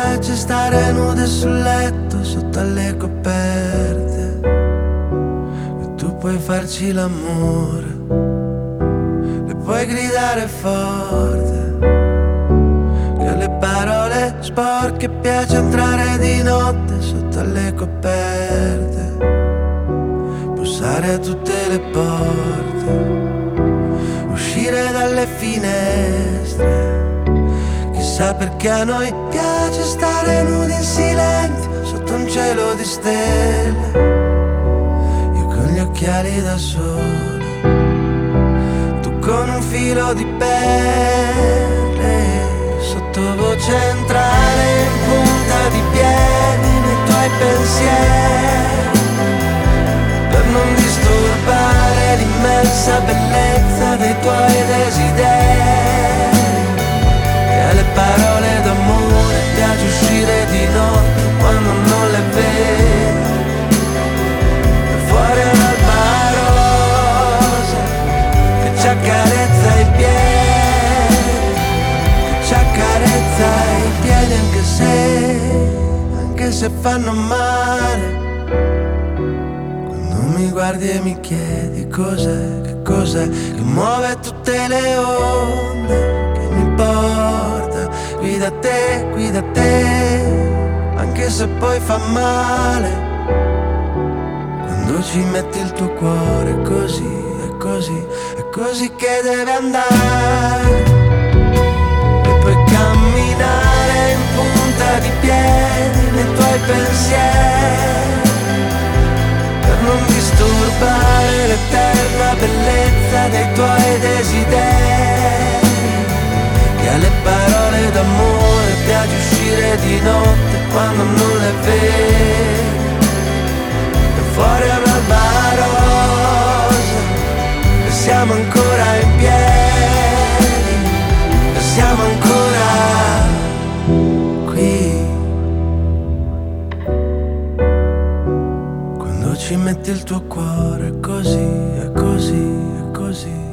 piace stare nude sul letto sotto alle coperte, e tu puoi farci l'amore, e puoi gridare forte, che alle parole sporche piace entrare di notte sotto alle coperte, bussare a tutte le porte, uscire dalle finestre. Chissà perché a noi piace stare nudi in silenzio sotto un cielo di stelle, io con gli occhiali da sole, tu con un filo di perle, sottovoce entrare in punta di piedi nei tuoi pensieri, per non disturbare l'immensa bellezza dei tuoi desideri. E alle parole d'amore piace uscire di notte quando non le vedi, e fuori un'alba rosa che ci accarezza i piedi, che ci accarezza i piedi anche se fanno male. Mi guardi e mi chiedi cos'è, che cos'è che muove tutte le onde, che mi porta qui da te, anche se poi fa male. Quando ci metti il tuo cuore è così, è così, è così che deve andare. E puoi camminare in punta di piedi nei tuoi pensieri, non disturbare l'eterna bellezza dei tuoi desideri. E alle parole d'amore piace uscire di notte quando non le vedi, e fuori è un'alba rosa e siamo ancora in piedi, e siamo ancora qui. Ci metti il tuo cuore, è così, è così, è così.